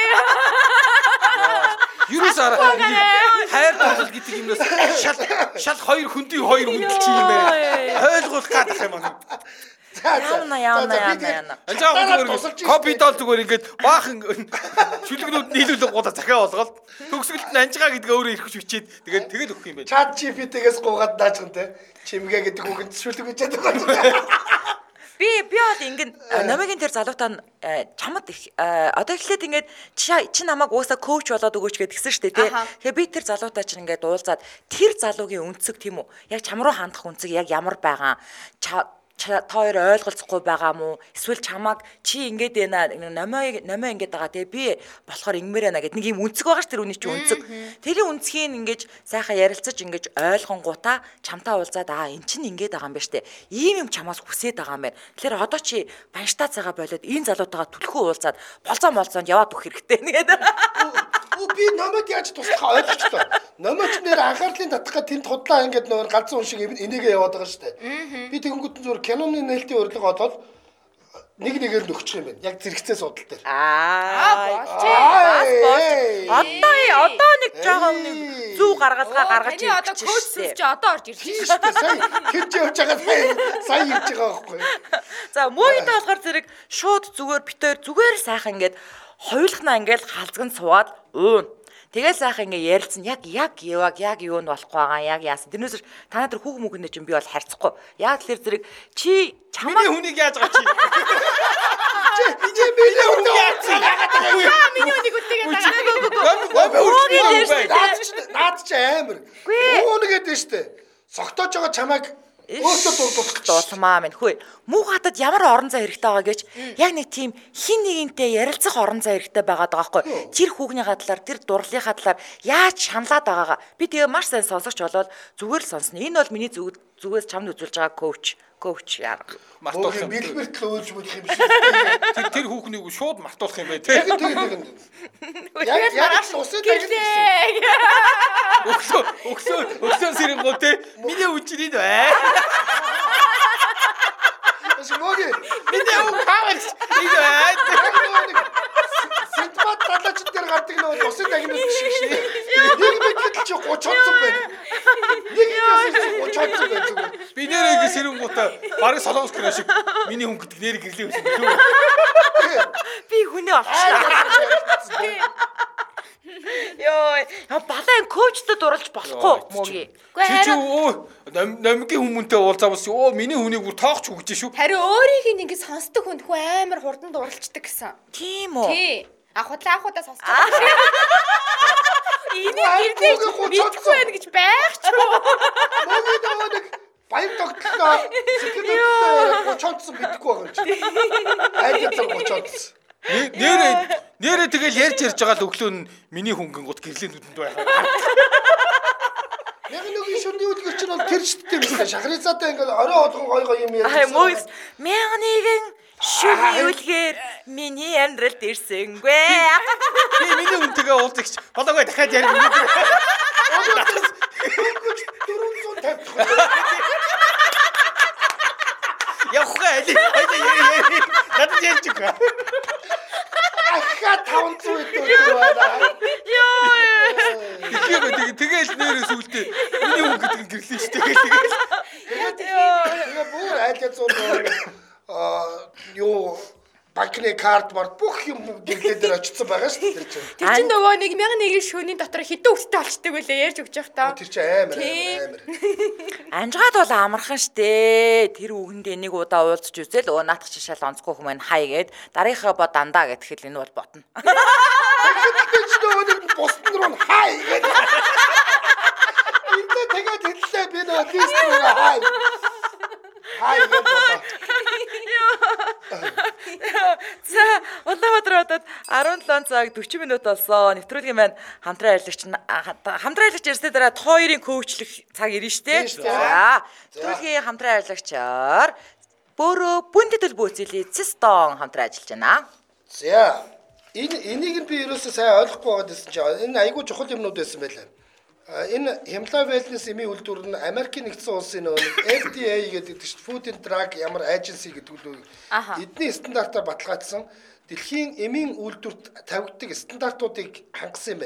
Юус араа хайр дурлал гэдэг юмнаас шал шал хоёр хөндий хоёр үнэлж юм байна. Ойлгох гадах юм аа. Яана яана яана яана. Анжаа зүгээр копи дол зүгээр ингээд баахан шүлгнүүд нийлүүлэг гоо захиа болгоод төгсгөлт нь анжгаа гэдгээ өөрөө ирэхж бичээд тэгээд тэгэл өгөх юм байна. Чат джи пи ти-гээс гуугаад даажхан те. Чимгээ гэдэг үгэнд шүлэг бичээд байгаа. Би би бол ингэн намайгийн тэр залуутаа чамд их одоо эхлээд ингээд чи намайг уусаа коуч болоод өгөөч гэдгсэн шүү дээ тий. Тэгэхээр би тэр залуутаа чинь ингээд уулзаад тэр залуугийн өнцөг тийм үү? Яг чам руу хандах өнцөг яг ямар байгаа? Та хоёр ойлголцохгүй байгаа мó? Эсвэл чамааг чи ингээд байна намайг намайг ингээд байгаа тий. Би болохоор ингэмээр байна гэд нэг юм өнцөг байгаа ш тэр үний чи өнцөг. Тэрийн өнцгийг ингээд сайхан ярилцаж ингээд ойлгонгуудаа чамтаа уулзаад аа эн чинь ингээд байгаа юм ба штэ. Ийм юм чамаас хүсээд байгаа юм байна. Тэгэхээр одоо чи банштаа цагаа болоод энэ залуутайгаа түлхүү уулзаад болцоо молцоонд яваад өгөх хэрэгтэй нэгэд. Оо би номод яаж туслахаа ойлгочлоо. Номод нэр анхаарлын татхаа тэнд худлаа ингээд нөр галзуу шиг энийгээ яваад байгаа штэ. Би тэгэнгүүт зур киноны нээлтийн урилга одоод нэг нэгээр нөхчих юм байна. Яг зэрэгцээ судал дээр. Аа болчих. Одоо одоо нэг жоохон нэг зүү гаргалгаа гаргаж ирэх. Одоо коуч сүлж чи одоо орж ирж байна шүү дээ. Сая хэрж явж байгаа сая ирж байгаа байхгүй. За муутай болохоор зэрэг шууд зүгээр битээр зүгээр сайхан ингээд хоёулахнаа ингээд халзган суугаад уун. Тэгэл сайхан ингээ ярилцсан яг яг яваг яг юу нь болохгүй байгаа яг яасан. Тэрнээс та нар хүүх мөхөндөө чинь би бол харьцахгүй. Яг тэр зэрэг чи чамаа хүнийг яаж байгаа чи? Чи миний хүнийг яаж байгаа? Яа миний хүнийг үлдээгээд байгаа. Наад чи амар. Үүнгээд дээ штэ. Согтоож байгаа чамайг өөртөө дурдуулах дуулмаа минь хөөе. Муу хатад ямар орон зай хэрэгтэй байгаа гэж яг нэг тийм хин нэгэнтэй ярилцах орон зай хэрэгтэй байгаад байгаа байхгүй. Тэр хүүхний хадлаар тэр дурлалынхаа талаар яаж шаналаад байгаагаа би тэгээ маш сайн сонсогч болоод зүгээр л сонсно. Энэ бол миний зүг зүгээс чамд үзүүлж байгаа коуч. Коуч яарга. Мартуулах юм. Бэлбэрт л өөлж мөх юм шиг. Тэр тэр хүүхнийг шууд мартуулах юм бай тээ. Яг тийм. Яг яг усаа тагилсан. Өглөө өглөө өглөө сэрэнгөө тээ. Миний үчирийн бай. Ашмоги. Миний уу хавч. Энэ бай. Синтбат талаач дээр гардаг нөө усаа тагинууд шиг шүү дээ. Нэг мэтгэл чи гуйч хоцсон байна. Нэг мэтгэл гуйч хоцсон байна. Би нэрээ сэрэнгүүтээ бараг солонгос кино шиг миний хүн гэдэг нэрийг гэрлээ байсан шүү. Би хүнээ олчихлаа. Йоо, балайн коучтой дурлж болохгүй мөги. Чи чи өө намгийн хүмүүнтэй уулзаавс өө миний хүнийг бүр тоохч үгэж шүү. Харин өөрийнх нь ингэ сонсдог хүнд хүү амар хурдан дурлцдаг гэсэн. Тийм үү? Тий. Ах удлаа ах удаа сонсож байгаа. Энийг ирдэж мэдхгүй байх гэж байх ч юу. Мөги доо нэг баян тогтлоо сэтгэлдээ гочоодсон мэдхгүй байгаа юм чи. Айлцсан гочоодсон. Нэрээ нэрээ тэгэл ярьж ярьж байгаа л өглөө нь миний хүнгэн гут гэрлээ нүдэнд байх. Яг нэг шүрний үлгэр чинь бол тэр чдтэй биш үү? Шахрицаатай ингээл орой болгон гой гой юм ярьж. Аа мөс мянган нэгэн шүрний үлгээр миний амьдралд ирсэнгүй. Би миний хүнтэйгээ уулзагч болоогүй дахиад ярина. дөрвөн зуун тавьчих. Явхаа али. Надад ярьж байгаа. Ахаа таван зуун идэх байна. Йоо. Тэгээ тэгээл нэрээс үлдээ. Миний хүн гэдэг нь гэрлээ шүү дээ. Тэгээд тэгээ бүр айлаа зуун аа юу банкны карт март бүх юм гэрлээ дээр очсон байгаа шүү дээ тэр чинь. Тэр чинь нөгөө нэг мянган нэгэн шөнийн дотор хитэн үстэй болчдөг байлаа ярьж өгч явах таа. Тэр чинь амар амар. Анжгаад бол амархан штэ. Тэр үгэнд энийг удаа уулзч үзэл өө наатах чишаал онцгүй хүмүүс хай гээд дарийнхаа бод дандаа гэтгэл энэ бол ботно. Тэр чинь нөгөө нэг бусд руу хай гээд. Энд тэгээд хэллээ би нөгөө лист руу хай. Хай гэдэг. За Улаанбаатар хотод арван долоон цаг дөрвөн минут болсон. Нэвтрүүлгийн маань хамтран ажиллагч хамтран ажиллагч ярьсны дараа хоёрын коучлах цаг ирнэ штэ. За нэвтрүүлгийн хамтран ажиллагчаар бөөрө бүндэтэл бөөцөлийн Цистон хамтран ажиллаж байна. За энэ энийг би ерөөсөө сайн ойлгохгүй байгаад байсан чинь энэ айгүй чухал юмнууд байсан байлаа. Энэ Хямлаа Wellness эмийн үйлдвэр нь Америкийн нэгдсэн улсын нөгөө эф ди эй гэдэг чинь Food and Drug ямар agency гэдэг нь эдний стандартаар баталгаажсан дэлхийн эмийн үйлдвэрт тавигддаг стандартуудыг хангасан юм байна.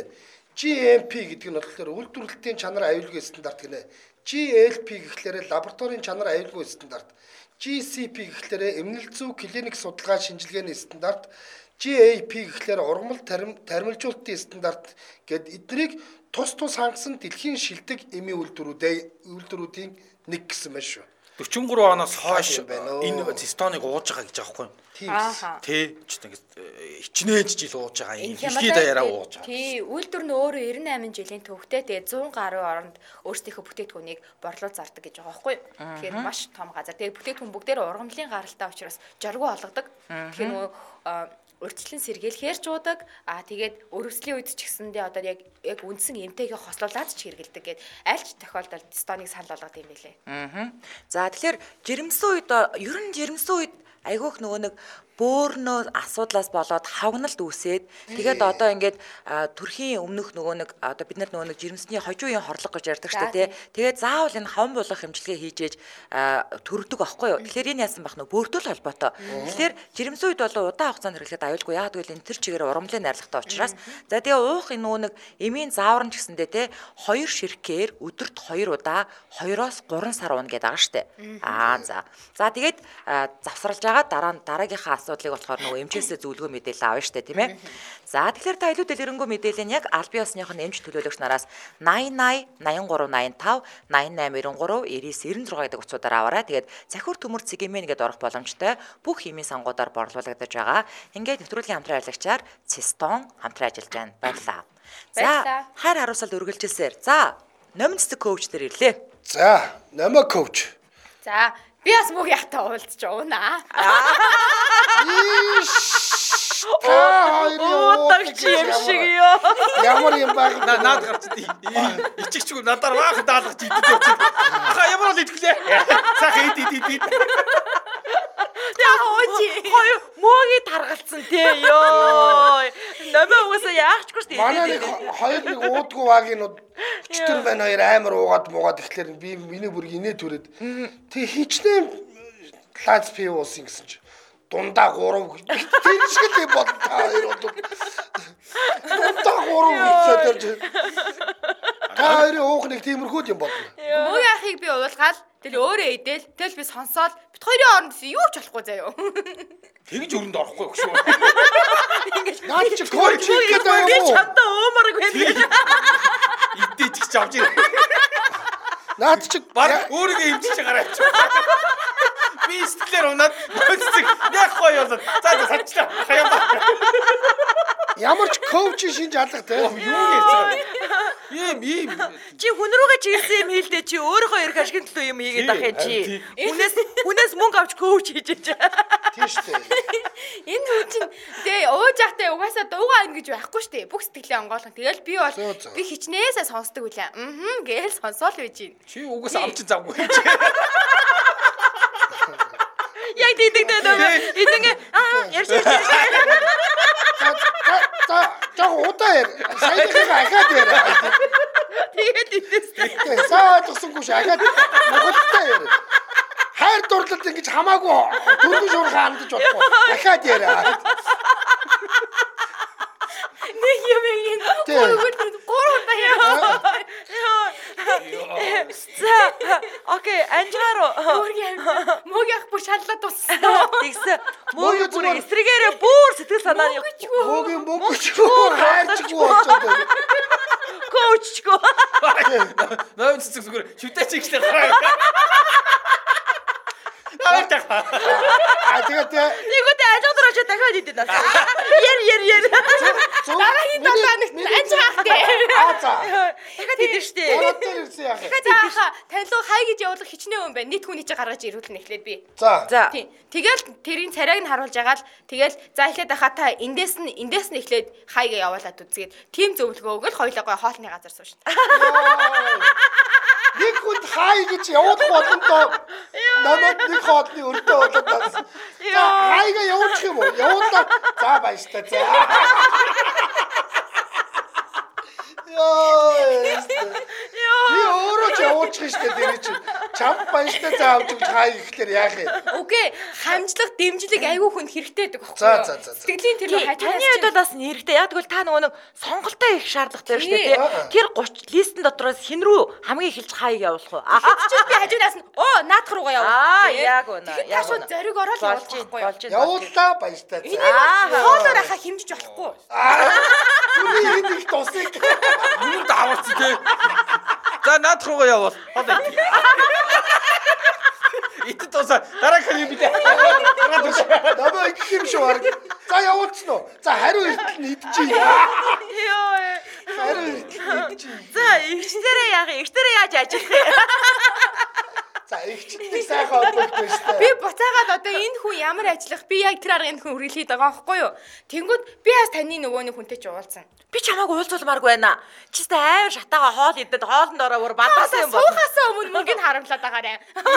джи эм пи гэдэг нь болохоор үйлдвэрлэлийн чанар аюулгүй стандарт гинэ. джи эл пи гэхлээр лабораторийн чанар аюулгүй стандарт. джи си пи гэхлээр эмнэлэг зүй клиник судалгаа шинжилгээний стандарт. джи эй пи гэхлээр ургамал таримлжуулалтын стандарт гэд эднийг тус тус хангасан дэлхийн шилдэг эмийн үйлдвэрүүдээ үйлдвэрүүдийн нэг гэсэн байна шүү. дөрвөн гурван оноос хойш энэ тестоныг ууж байгаа гэж байгаа байхгүй юу? Тий. Ч ингэ хичнээн жил ууж байгаа юм. Хэлхий даяараа ууж байгаа. Тий, үйлдвэр нь өөрөө девяносто восемь жилийн төвхтэй тэгээ зуун гаруй оронд өөрсдийнхөө бүтээгдэхүүнийг борлуулж зардаг гэж байгаа байхгүй юу? Тэгэхээр маш том газар. Тэгээ бүтээгдэхүүн бүгдээр ургамлын гаралтай учраас жаргуу олгодог. Тэгэхээр нөгөө урьдчилан сэргийлэхээр ч уудаг. Аа тэгээд өрөвслийн үед ч гэсэндээ одоо яг яг үндсэн эмтэйгээ хослуулаад ч хэрэгэлдэг гэд аль ч тохиолдолд тестоныг санал болгоод юм билээ. Аа. За тэгэхээр жирэмсэн үед ер нь жирэмсэн үед айгүйх нөгөө нэг бөөрнөө асуудлаас болоод хавгналт үүсээд тэгээд одоо ингээд төрхийн өмнөх нөгөө нэг одоо бид нар нөгөө нэг жирэмсний хожуугийн хорлого гэж ярьдаг шүү дээ тий. Тэгээд заавал энэ хавн болох хэмжлэгээ хийжээж төрдөг байхгүй юу. Тэгэхээр энэ яасан бах нөгөө бөөртөл холбоотой. Тэгэхээр жирэмсэн үед бол удаан хугацаанд хэрэглээд аюулгүй. Яг гэвэл энэ төр чигээр ургамлын найрлагатай учраас за тэгээ уух энэ нөгөө нэг эмийн заавар нь гэсэндээ тий хоёр ширхгээр өдөрт хоёр удаа хоёроос гурван сар уна гэдэг байгаа шүү дээ. Аа за. За тэгээд завсарлаж байгаа дараа нь дараагийнхаа асуудлыг болохоор нөгөө эмчээсээ зөвлөгөө мэдээлэл авна штэ тийм ээ. За тэгэхээр та илүү дэлгэрэнгүй мэдээлэл нь яг аль бие усных нь эмч төлөөлөгч нараас найман найман, найман гурав найман тав, найман найман девяносто три, девяносто девять, девяносто шесть гэдэг утсуудаар аваарай. Тэгээд захиур төмөр цэгэмэн гэдээ орох боломжтой бүх химийн сангуудаар борлуулагдаж байгаа. Ингээд нэвтрүүлгийн хамтран ажиллагчаар Цестон хамтран ажиллаж байна. Баярлалаа. За хайр харуулсалд үргэлжилсээр. За номин цэцэг коуч дээр ирлээ. За номо коуч. За би бас мөг яхтаа уулзч уунаа. Оо чи юм шиг ёо. Ямар юм баг наад гарч ичигчгүй надаар баахан даалгаж идэж явчих. Аха ямар бол идгэлээ. Цаах ид ид ид. Яахооч хоёр мөөгийг таргалцсан тий ёо. Намаа угаасаа яахчгүй шүү дээ. Манай нэг хоёр нэг уудгүй багийн читэр байна хоёр амар уугаад муугаад ихлээр би миний бүр инээ түрээд. Тэг хичнээн лац пи уусан гэсэн чи дундаа гурав тэр шиг л бод та хоёр удаа. Дундаа гурав гэсээр та хоёрын уух нэг тиймэрхүү юм бодно. Мөг яахыг би уулгаал тэгэл өөрөө идэл тэгэл би сонсоол бит хоёрын оронд юу ч болохгүй заяа. Тэгж өрөнд орохгүй шүү. Наад чи коуч гэдэг юм уу? Чамдаа уумараг байна. Идэж ч авч ир. Наад чи баг өөрийгөө хэмжиж гараач. Би сэтгэлээр унаад мөцөг яахгүй болоод за за сачлаа. Хаяа. Ямар ч коуч шинж алга те. Юу гэж ийм ийм чи хүн рүүгээ чиглэсэн юм хийлдэ чи өөрийнхөө ярих ашигын төлөө юм хийгээд ах юм чи. Хүнээс хүнээс мөнгө авч коуч хийж чаа. Тийм шүү дээ. Энэ хүн чинь тэгээ ууж яхтай угаасаа дуугаа ин гэж байхгүй шүү дээ. Бүх сэтгэлээ онгоолгон. Тэгэл би бол би хичнээнсээ сонсдог үлээ. Аа гээл сонсоол байж гин. чи угаасаа амчин завгүй. Яг тийдэгдээ дөө. Эдэнгээ аа ярьж ярьж. За за удаа яар. Саяхан ахаад яар. Тэгээд идэстэй. Саад тусангүй шахаад Монголтай яар. Хайр дурлалд ингэж хамаагүй төрөв шуурхаа хандаж бодохгүй. Ахаад яар. Нэг юм ин. Гурав удаа яа. За окей анжааруу мөг яах бүр шаналаад туссан. Тэгсэн мөг бүр эсрэгээрээ бүр сэтгэл санаа мөгийн мөнгөчгүй хайрчгүй болчиход байна. коуччгүй. Наа цэцэг зүгээр шүтээ чигчлээ гараа. Аваа. А тэгээд нэгүтэ ажиглаж дахиад идэв надаа. Яр яр яр. Дараагийн долооногт анжаах дээ. А за. Дахиад идэв штэ. Ороод дээр ирсэн яах вэ? Зааха танилуу хай гэж явуулах хичнээн юм байна. Нийт хүний чи гаргаж ирүүлнэ эхлээд би. За. Тийм. Тэгэл тэрийн царайг нь харуулж агаал тэгэл за эхлээд хаа та эндээс нь эндээс нь эхлээд хайгаа явуулаад үзгээд тим зөвлөгөө өгөл хоёлоо гой хоолны газар суушна. Нэг хүнд хай гэж явуулах боломжтой. Намайг нэг хоолны өртөө болоод тас. За хайгаа явуулчих юм уу? Явуулаа. За баяж та. За. Яа. Би өөрөө ч явуулчих штэ тэр чинь. чам баяртай заавж өгч хаа гэхлээр яах юм? Үгүй хамжлах дэмжлэг айгүй хүнд хэрэгтэй гэдэг байхгүй За юу? за за. Сэтгэлийн тэр хажууд Таны хувьд бол бас нэрхтэй. Яг тэгвэл та нөгөө нэг сонголтоо их шаардлагатай шүү дээ. Тэр гуч листэн дотроос хин рүү хамгийн эхэлж хаяг явуулах уу? Чичил би хажуунаас нь оо наадах руугаа явуул. Аа яг үнэ. Яг шууд зориг ороод явуулах байхгүй юу? Болж байна. Явууллаа баяртай. Энийг хоолоор ахаа хэмжиж болохгүй. Үний энэ их тусыг. Юу дааварч тий. За наадах руугаа явуул. Одоо ит тусаа дараахан юм билээ. Намаа их юм шүү арга. За явуулсан уу? За хариу эртэл нь идчихье. Йоо. Хариу эртэл нь идчихье. За ихчдэрээ яах юм? Ихчдэрээ яаж ажиллах юм? За ихчдээ сайхан одолтой шүү дээ. Би буцаагаад одоо энэ хүн ямар ажиллах би яг тэр арга энэ хүн хүрээлээд байгаа байхгүй юу? Тэнгүүд би бас таны нөгөө нэг хүнтэй ч уулзсан. Би чамайг уулзуулмааргүй байна. Чи тест амар шатаага хоол идэд хоолнд ороо бүр бадаас юм байна. Суухаасаа өмнө мөнгөнд харамлаад байгаарэ.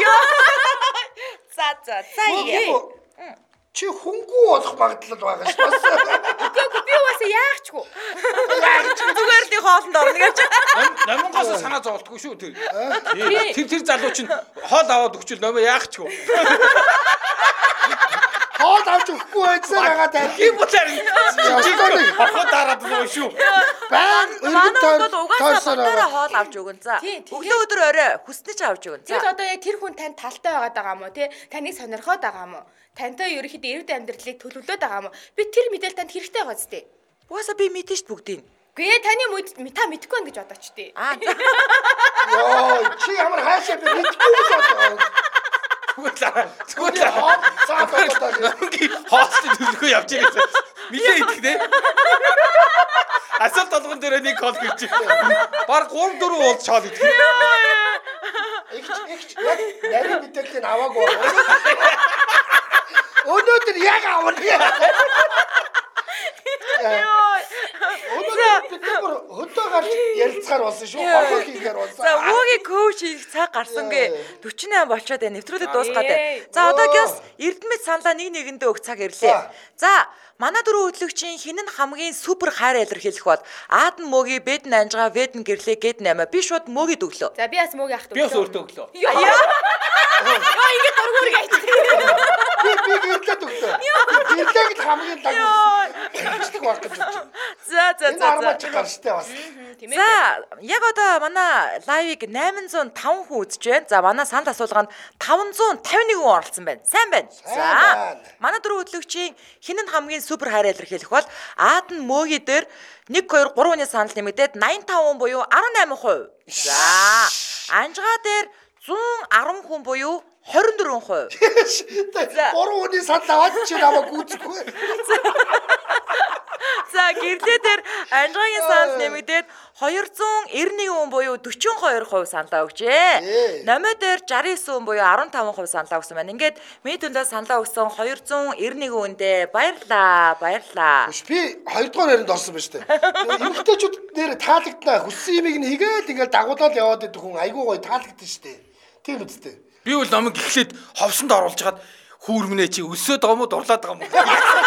За за за яа. Чи хөнгүү болох магадлал байгаа шүү дээ. Үгүй би уусаа яахчгүй. Зүгээр л хоолнд орно гэж. Номонгоос санаа зовлтгүй шүү тэр. Тэр тэр залуу чинь хоол аваад өгчүүл номоо яахчгүй. Хоол авч өгөхгүй байсан байгаа тань. Би буцаар жижиг хохоо дараад байгаа шүү. Баян Манай бол угаасаа батараа хоол авч өгөн. За. Өглөө өдөр орой хүснэж авч өгөн. За. Тэгэл одоо яг тэр хүн танд талтай байгаад байгаа юм уу те? Таныг сонирхоод байгаа юм уу? Тантай ерөөхдөө эрд амьдралыг төлөвлөд байгаа юм уу? Би тэр мэдээлэл танд хэрэгтэй байгаа зү. Угаасаа би мэдэн шүү бүгдийг. Гээ таны та мэдгүй байх гэж бодооч тий. Аа. Йоо, чи ямар хаашаа би мэдгүй болоо. Зүгээр зүгээр хоол цаад болоо. Хоолтой төлөхөө явж байгаа. Билээ идэх нэ. Асуулт болгон дээр нэг хоол гэж. Баг гурав дөрөв уулз хоол идэх. Их их яг нарийн мэдээллийг аваагүй. Өнөөдөр яг авах. Өнөөдөр бид нар хөдөө гарч ярилцахаар болсон шүү. Хорхоо хийхээр болсон. За өөгийн коуч их цаг гарсан гээ. forty eight болчиход байна. Нэвтрүүлэг дуусгаад байна. За одоогоос Эрдэмэд саналаа нэг нэгэндээ өг цаг ирлээ. За манай дөрөв хөтлөгчийн хинэн хамгийн супер хайр илэрхийлэх бол Аадан мөгийн бэдэн анжгаа бэдэн гэрлээ гэд наймаа. Би шууд мөгийг өглөө. За би бас мөгийн ахт өглөө. Би бас өөртөө өглөө. Яа. Яа ингэ дөргөр гэж. Би би гэрлээд өглөө. Гэрлээд хамгийн даг. Хэвчдэг баг гэж бодчих. За за Энэ за. армаач гарчтай бас. За яг одоо манай лайвыг eight oh five хүн үзэж байна. За манай санд асуулганд five fifty-one хүн оролцсон байна. Сайн байна. За манай дөрөв хөтлөгчийн хинэн хамгийн супер хайр илэрхийлэх бол Аадан мөөгийн дээр one two three-ны санал нэмэгдээд ninety-five хүн буюу eighty-eight percent. За анжгаа дээр one ten хүн буюу twenty-four percent. Гурван хүний санд аваад чи намайг гүйцэхгүй. За гэрлээ дээр анжаагийн санал нэмэгдээд two ninety-one хүн буюу forty-two percent саналаа өгчээ. Номер дээр sixty-nine хүн буюу fifteen percent саналаа өгсөн байна. Ингээд миний төлөө саналаа өгсөн two ninety-one хүндээ баярлаа, баярлаа. Би хоёрдугаар харинд орсон байна шүү дээ. Эмэгтэйчүүд нэр таалагдана. Хүссэн юмыг нь хийгээд ингээд дагуулаад яваад идэх хүн айгуу гоё таалагдсан шүү дээ. Тийм үстэй. Би бол номыг эхлээд ховсонд оруулж хагаад хүүрмнээ чи өсөөд байгаа мó дурлаад байгаа мó.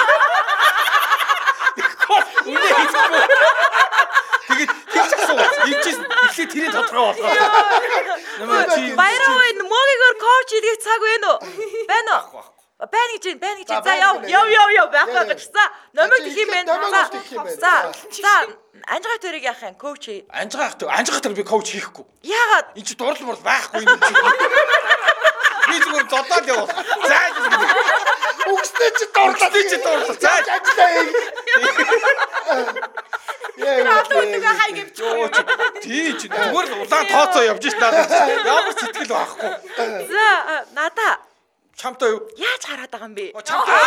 Тэгээд тийч асуу. Эвчээс эхлээд тэрийг тодорхой болгоо. Намаа чи Баяраа мөгийгөр коуч хийх цаг байна уу? Байна уу? Байна гэж байна, байна гэж. За яв, яв, яв, яв байх гэж. За номер гэх юм байна. За, за анжгаа төрийг яах юм коуч? анжгаа хат анжгаа тэр би коуч хийхгүй. Яагаад? Энд чи дурлал мурал байхгүй юм чи. Би зүгээр зодоод явах. За Үгстэй чи дурлал чи чи дурлал. За ажиллаа. Яа Өнөөгөө хай гэвч. тий чи зүгээр л улаан тооцоо явж ш надад. Ямар сэтгэл байхгүй. За надаа Чамтай юу? яаж хараад байгаа юм бэ? Чамтай.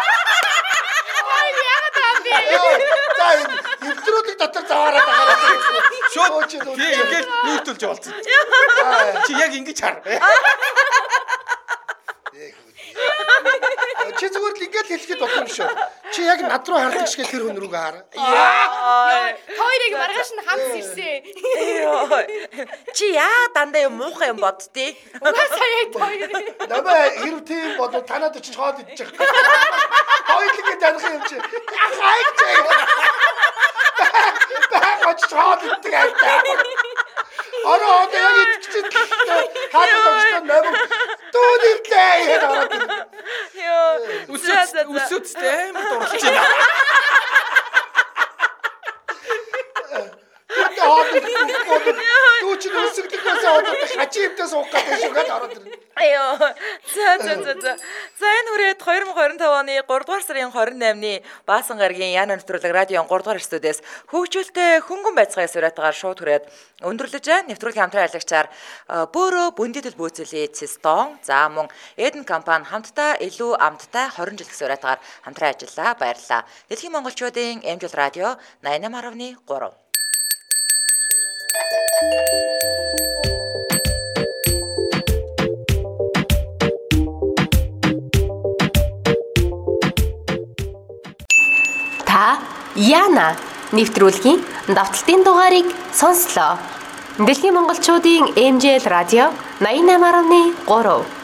За нэвтрүүлэг дотор заваараад байгаа. Шууд тий ингээд нүүртүүлж явуулсан. Чи яг ингэж хар. Чи зүгээр л ингээд хэлэхэд болох юм шүү. Чи яг над руу хардаг шиг тэр хүн рүүгээ хар. Хоёрыг маргааш нь хамт ирсэн. Чи яа дандаа юм муухай юм боддtii? Угаасаа яг хоёр. Намаа хэрв тийм бодвол танаад чи хоол идчих. Хоёулыг таних юм чи. Хайч. Баа гоч хоол иддэг айдаа. Ороо одоо яг идчих Хаад тогтсон нэмэг дүүнийтэй яа ороод ирнэ. Йоо. Өсөөцтэй амар дурлж байна. Дүү чи өсөглөхөөс одоо хажимтаа суух гэдэг шиг ороод ирнэ. Айоо. За за за за. За энэ хүрээд две тысячи двадцать пять оны три дугаар сарын двадцать eighны Баасан гарагийн Яна нэвтрүүлэг радион три дугаар студиэс хөгжүүлэлтэй хөнгөн байцаагаас уриатгаар шууд хүрээд өндөрлөж байгаа. Нэвтрүүлгийн хамтран аялагчаар Бөөрөө Бүндитэл бөөцөлийн Цэстон за мөн Эден компани хамтдаа илүү амттай twenty жил гэсэн уриатгаар хамтран ажиллаа. Баярлалаа. Дэлхийн монголчуудын Эмжил радио ninety-eight point three. Та Яна нэвтрүүлгийн давталтын дугаарыг сонслоо. Дэлхийн монголчуудын эм жи эл радио ninety-eight point three